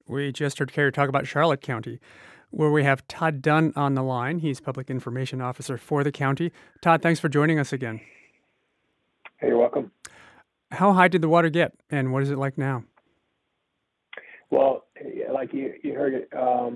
We just heard Carrie talk about Charlotte County, where we have Todd Dunn on the line. He's Public Information Officer for the county. Todd, thanks for joining us again. Hey, you're welcome. How high did the water get, and what is it like now? Well, like you heard it,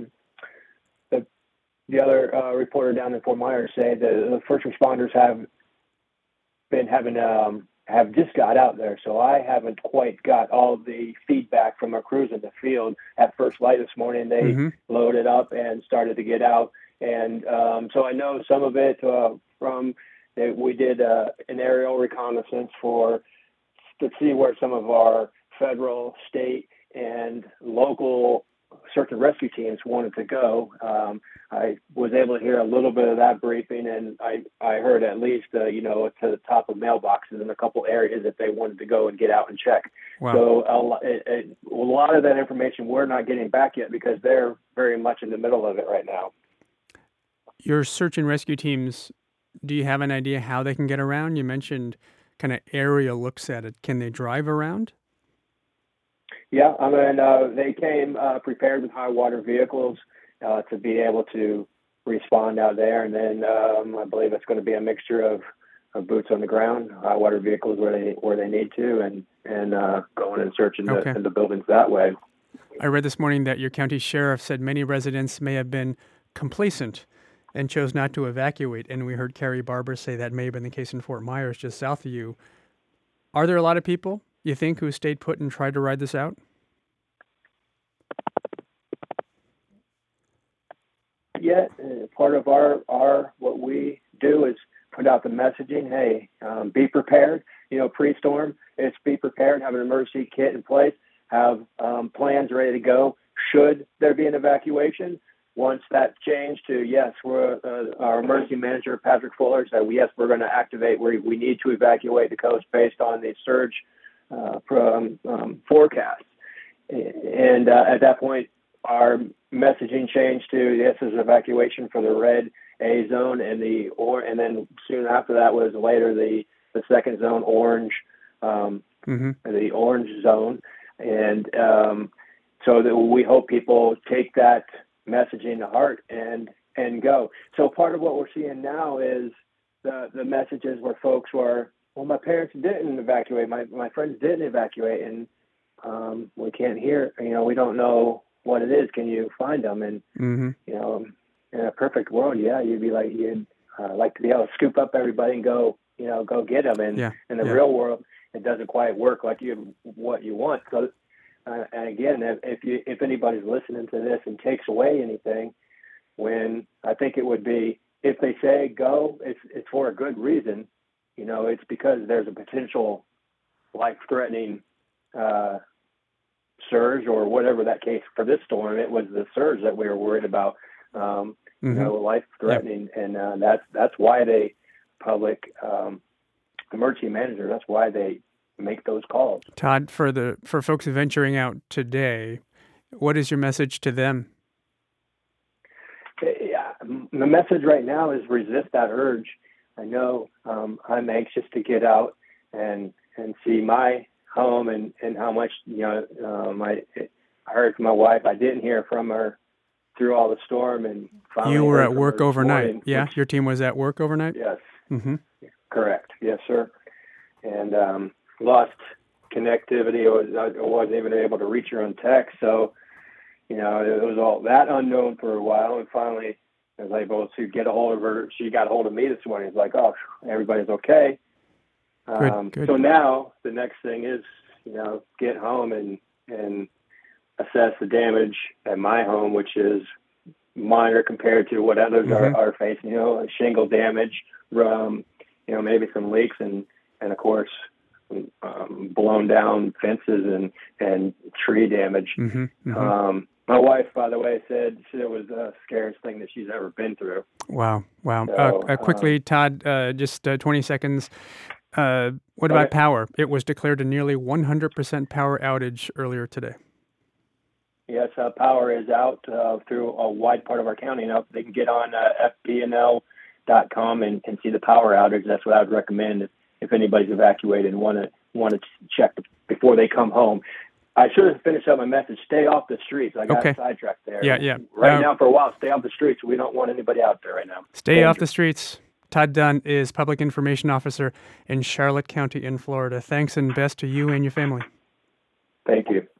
the other reporter down in Fort Myers say that the first responders have been have just got out there. So I haven't quite got all the feedback from our crews in the field. At first light this morning, they loaded up and started to get out. And so I know some of it from we did an aerial reconnaissance to see where some of our federal, state, and local search and rescue teams wanted to go. I was able to hear a little bit of that briefing, and I heard at least, to the top of mailboxes in a couple areas that they wanted to go and get out and check. Wow. So a lot of that information we're not getting back yet because they're very much in the middle of it right now. Your search and rescue teams, do you have an idea how they can get around? You mentioned kind of aerial looks at it. Can they drive around? Yeah, I mean, they came prepared with high water vehicles to be able to respond out there. And then I believe it's going to be a mixture of boots on the ground, high water vehicles where they need to, and going and searching in the buildings that way. I read this morning that your county sheriff said many residents may have been complacent and chose not to evacuate. And we heard Carrie Barber say that may have been the case in Fort Myers, just south of you. Are there a lot of people, you think, who stayed put and tried to ride this out? Yeah, part of our what we do is put out the messaging. Hey, be prepared. Pre-storm, it's be prepared. Have an emergency kit in place. Have plans ready to go. Should there be an evacuation? Once that changed to yes, our emergency manager Patrick Fuller said yes, we're going to activate. We need to evacuate the coast based on the surge forecast. And at that point, our messaging changed to this is evacuation for the red A zone and then soon after that was later the second zone orange, the orange zone, and so that we hope people take that messaging to heart and go. So part of what we're seeing now is the messages where folks were, well, my parents didn't evacuate, my friends didn't evacuate, and we can't hear, we don't know what it is. Can you find them? And in a perfect world, you'd be like, you'd like to be able to scoop up everybody and go get them. And in the real world, it doesn't quite work like what you want. So, and again, if anybody's listening to this and takes away anything, when I think it would be, if they say go, it's for a good reason. It's because there's a potential life-threatening surge or whatever that case for this storm. It was the surge that we were worried about, life-threatening, and that's why they public emergency manager. That's why they make those calls. Todd, for folks venturing out today, what is your message to them? Yeah, the message right now is resist that urge. I know I'm anxious to get out and see my home and how much I heard from my wife. I didn't hear from her through all the storm, and finally you were at work overnight. Morning, yeah, your team was at work overnight. Yes, correct. Yes, sir. And lost connectivity. I wasn't even able to reach her on text. So it was all that unknown for a while, and finally I was able to get a hold of her. She got a hold of me this morning. It's like, oh, everybody's okay. Good. So now the next thing is, get home and assess the damage at my home, which is minor compared to what others are facing. Shingle damage, maybe some leaks, and of course, blown down fences and tree damage. My wife, by the way, said it was the scariest thing that she's ever been through. Wow. So, quickly, Todd, just 20 seconds. What about power? It was declared a nearly 100% power outage earlier today. Yes, power is out through a wide part of our county. They can get on fpnl.com and see the power outage. That's what I would recommend if anybody's evacuated and want to check before they come home. I should have finished up my message. Stay off the streets. I got Okay. sidetracked there. Yeah. Right now, for a while, stay off the streets. We don't want anybody out there right now. Stay off the streets. Todd Dunn is Public Information Officer in Charlotte County in Florida. Thanks and best to you and your family. Thank you.